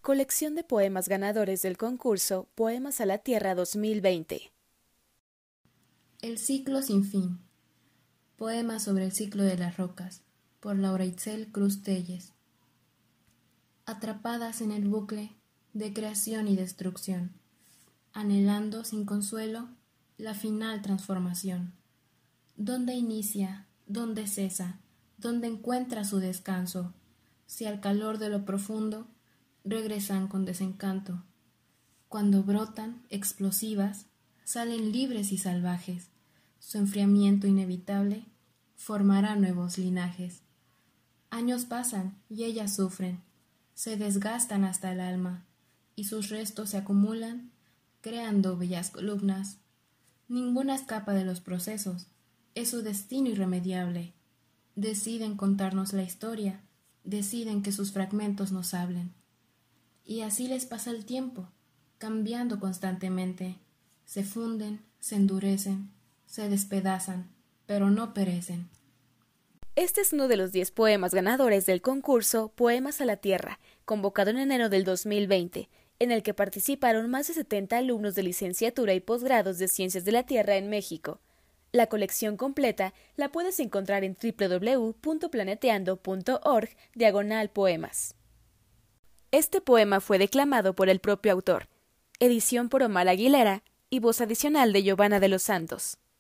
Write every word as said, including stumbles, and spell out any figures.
Colección de poemas ganadores del concurso Poemas a la Tierra dos mil veinte. El ciclo sin fin. Poema sobre el ciclo de las rocas, por Laura Itzel Cruz Telles. Atrapadas en el bucle de creación y destrucción, anhelando sin consuelo la final transformación. ¿Dónde inicia? ¿Dónde cesa? ¿Dónde encuentra su descanso? Si al calor de lo profundo regresan con desencanto. Cuando brotan, explosivas, salen libres y salvajes. Su enfriamiento inevitable formará nuevos linajes. Años pasan y ellas sufren, se desgastan hasta el alma, y sus restos se acumulan, creando bellas columnas. Ninguna escapa de los procesos, es su destino irremediable. Deciden contarnos la historia, deciden que sus fragmentos nos hablen. Y así les pasa el tiempo, cambiando constantemente. Se funden, se endurecen, se despedazan, pero no perecen. Este es uno de los diez poemas ganadores del concurso Poemas a la Tierra, convocado en enero del dos mil veinte, en el que participaron más de setenta alumnos de licenciatura y posgrados de Ciencias de la Tierra en México. La colección completa la puedes encontrar en doble u doble u doble u punto planeteando punto org diagonal poemas. Este poema fue declamado por el propio autor, edición por Omar Aguilera y voz adicional de Giovanna de los Santos.